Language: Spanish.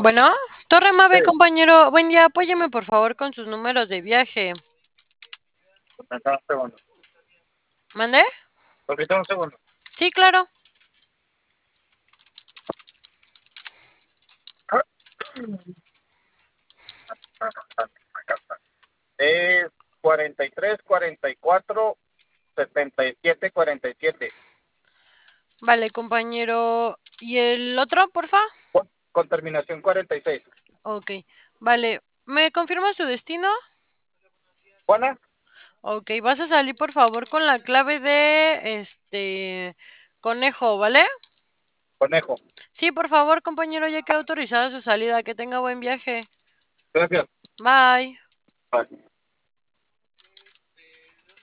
Bueno, Torre Mave, Sí, compañero, buen día, apóyeme por favor con sus números de viaje. permítame un segundo. ¿Mande? Permítame un segundo. Sí, claro. Es 43, 44, 77, 47. Vale, compañero. ¿Y el otro, porfa? Con terminación 46. Ok, vale. ¿Me confirma su destino? Juana, Ok, vas a salir por favor con la clave de conejo, ¿vale? conejo. Sí, por favor, compañero, ya queda autorizada su salida. Que tenga buen viaje. Gracias. Bye. Bye.